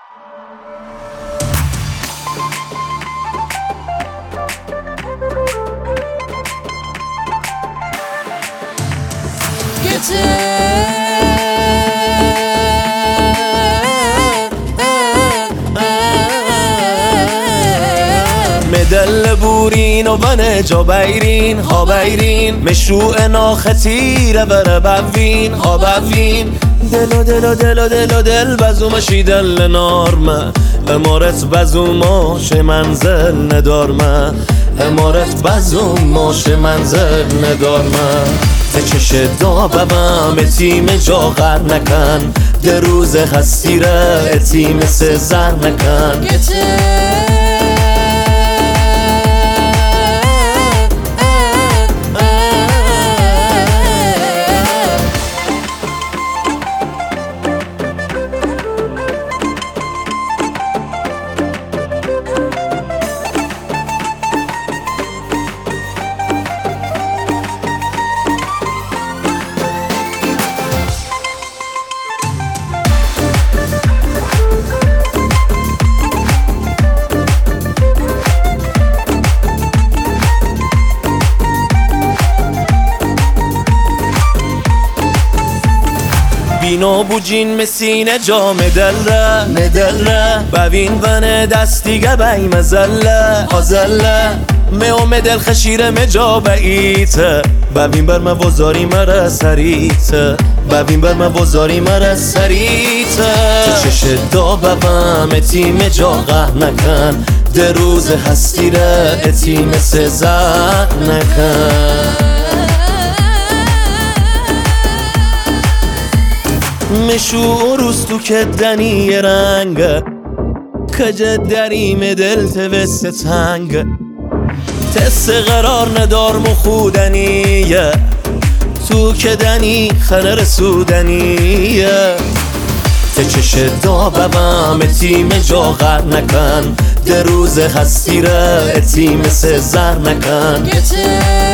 مدل بورین و بنه جا بیرین ها بیرین مشروع ناختیره بره بوین ها بوین دل و دل و دل و دل و دل بزومشی دل نارمه امارت بزوم ماش منزل ندارمه امارت بزوم ماش منزل ندارمه چش دابم اتیم جا غر نکن ده روز هستی را اتیم سزر نکن بینا بوجین مسینه جا مدل ببین ونه دستیگه بی مزله آزله میو مدل خشیره مجا بیته ببین بر موازاری مرا سریته ببین بر موازاری مرا سریته تو چش دابم اتیم جا غه نکن ده روز هستی را اتیم سزر نکن مشو روستو که دنی رنگ کجا دریم دل توست تنگ تست قرار ندارم خودنیه تو که دنی خنه رسودنیه چش دابم اتیم جا غر نکن ده روز هستی را اتیم سزر نکن